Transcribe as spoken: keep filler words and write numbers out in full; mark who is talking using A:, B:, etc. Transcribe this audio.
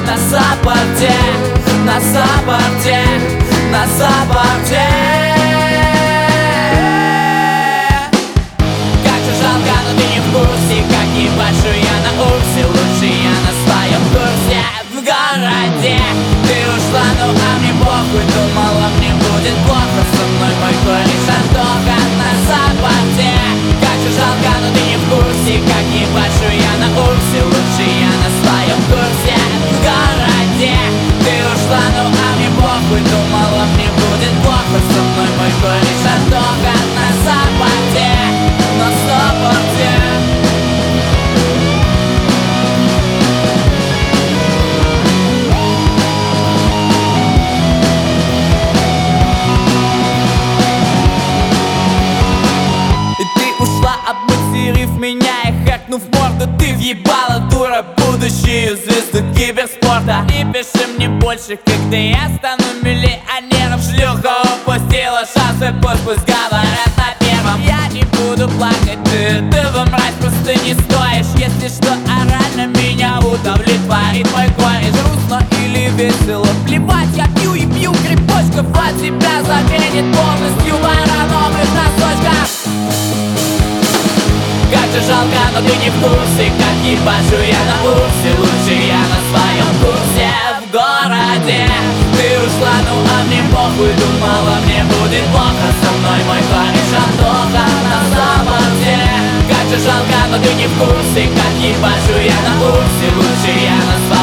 A: на саппорте, на саппорте, на саппорте. Как же жалко, но ты не в курсе, как ебашу я на урсе. Лучше я на своем курсе в городе. Ты ушла, ну а мне похуй. Думала, мне будет плохо со мной мой кореш Антоха на саппорте. Как же жалко, но ты не в курсе, как ебашу я на урсе. Лучше я на своем курсе в городе. Ты ушла, ну а мне похуй. Думала, мне будет плохо со мной мой кореш Антоха на саппорте, на саппорте. Обматерив меня и хэкнув морду, ты въебала, дура, будущую звезду киберспорта. И пиши мне больше, когда я стану миллионером. Шлюха упустила шансы, пусть пусть говорят на первом. Я не буду плакать, ты, ты в мразь просто не стоишь. Если что, орально меня удовлетворит мой кореш. Грустно или весело, плевать, я пью и пью грибочков. От тебя заменит полностью пара новых носочков. Как же жалко, но ты не в курсе, как ебашу я на урсе. Лучше я на своем курсе в городе. Ты ушла, ну а мне похуй. Думала, мне будет плохо со мной мой кореш Антоха на саппорте. Как же жалко, но ты не в курсе, как ебашу я на урсе. Лучше я на своем